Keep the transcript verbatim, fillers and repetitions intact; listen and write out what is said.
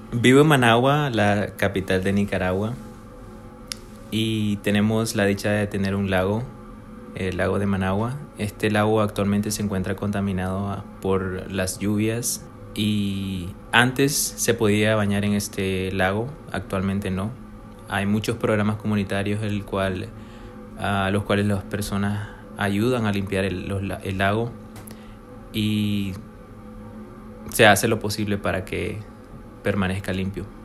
Vivo en Managua, la capital de Nicaragua, y tenemos la dicha de tener un lago, el lago de Managua. Este lago actualmente se encuentra contaminado por las lluvias y antes se podía bañar en este lago, actualmente no. Hay muchos programas comunitarios el cual, a los cuales las personas ayudan a limpiar el, los, el lago, y se hace lo posible para que permanezca limpio.